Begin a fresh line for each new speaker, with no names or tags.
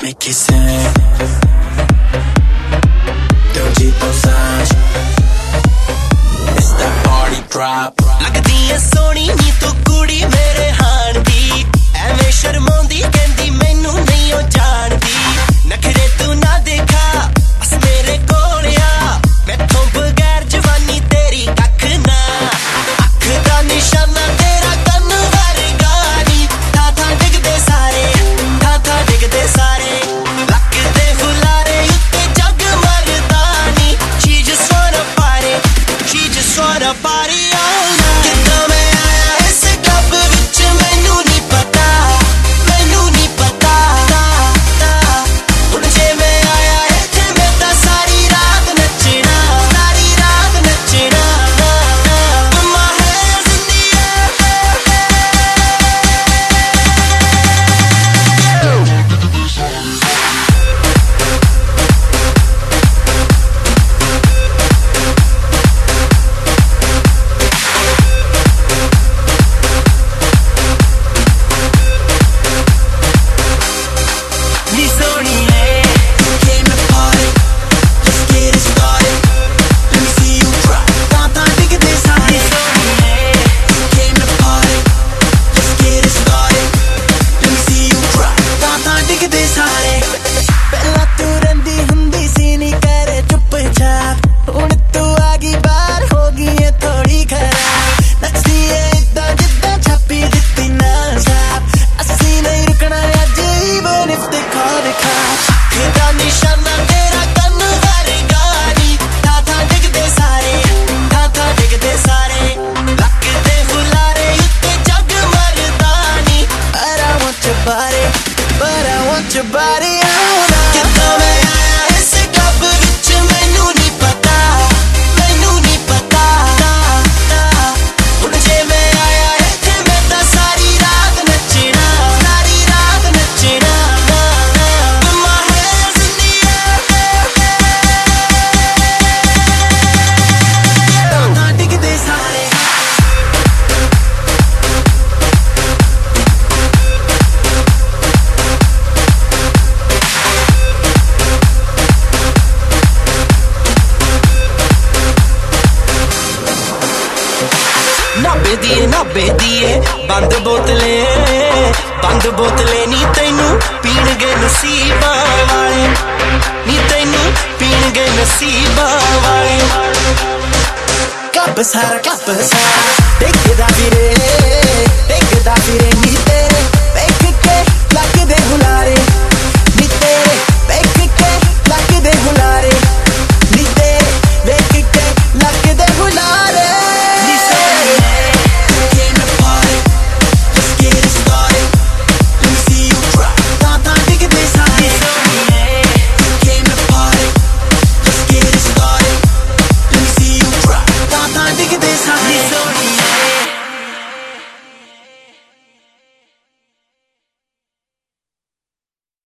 me kissing. Don't you massage? It's that party drop.
लगदी है सोनी नी तू कुड़ी मेरे हाण दी ਐਵੇਂ ਸ਼ਰਮਾਉਂਦੀ ਕਹਿੰਦੀ ਮੈਨੂੰ ਨਹੀਂ ਉਹ ਜਾਣਦੀ ਨਖਰੇ ਤੂੰ ਨਾ ਦੇਖਾ ਬਸ ਮੇਰੇ ਕੋਲ ਆ ਮੈਥੋਂ ਬਗੈਰ ਜਵਾਨੀ ਤੇਰੀ ਕੱਖ ਨਾ ਅੱਖ ਦਾ ਨਿਸ਼ਾਨਾ ਤੇਰਾ ਕੰਨ ਵਰਗਾ ਨੀ ਥਾਂ ਥਾਂ ਡਿੱਗਦੇ ਸਾਰੇ ਲੱਗਦੇ ਹੁਲਾਰੇ ਉੱਤੇ ਜੱਗ ਮਰਦਾ ਨੀ she just wanna party all night ਕਿੱਦਾਂ ਮੈਂ ਆਇਆ ਇਸ ਕਲੱਬ ਵਿੱਚ ਮੈਨੂੰ ਨਹੀਂ ਪਤਾ ਹੁਣ ਜੇ ਮੈਂ ਆਇਆ ਇੱਥੇ ਮੈਂ ਤਾਂ ਸਾਰੀ ਰਾਤ ਨੱਚਣਾ Put my hands in the ਨੀ ਸੋਹਣੀਏ
Came to party, let's get it started. Let me see you drop. ਥਾਂ ਥਾਂ ਡਿੱਗਦੇ ਸਾਰੇ. Came to party, let's get it started. Let me see you drop. ਥਾਂ ਥਾਂ ਡਿੱਗਦੇ ਸਾਰੇ.
ਪਹਿਲਾਂ ਤੂੰ ਰਹਿੰਦੀ ਹੁੰਦੀ ਸੀ ਨੀ ਕਰੇ ਚੁੱਪਚਾਪ ਹੁਣ ਤੂੰ ਆ ਗਈ ਬਾਹਰ ਹੋ ਗਈ ਏ ਥੋੜੀ ਖਰਾਬ ਨੱਚਦੀ ਏ ਏਦਾਂ ਜਿੱਦਾਂ ਛਾਪੀ ਦਿੱਤੀ ਨਾ ਸਾਬ ਅਸੀਂ ਨਹੀਂ ਰੁਕਣਾ ਅੱਜ even if they call the cops ਅੱਖ ਦਾ ਨਿਸ਼ਾਨਾ ਤੇਰਾ ਕੰਨ ਵਰਗਾ ਨੀ ਥਾਂ ਥਾਂ ਡਿੱਗਦੇ ਸਾਰੇ ਲੱਗਦੇ ਹੁਲਾਰੇ ਉੱਤੇ ਜੱਗ ਮਰਦਾ ਨੀ But I want your body all night ਕਿੱਦਾਂ ਮੈਂ ਆਇਆ ਇਸ ਕਲੱਬ ਵਿੱਚ ਮੈਨੂੰ ਨਹੀਂ ਪਤਾ ਹੁਣ ਜੇ ਮੈਂ ਆਇਆ ਇੱਥੇ ਮੈਂ ਤਾਂ ਸਾਰੀ ਰਾਤ ਨੱਚਣਾ Put my hands in the air ਤਾਂ ਡਿੱਗਦੇ ਸਾਰੇ ਨਾਬੇ ਦੀਏ ਬੰਦ ਬੋਤਲੇ ਨੀ ਤੈਨੂੰ ਪੀਣਗੇ ਨਸੀਬਾਂ ਵਾਲੇ ਕਲੱਬ ਸਾਰਾ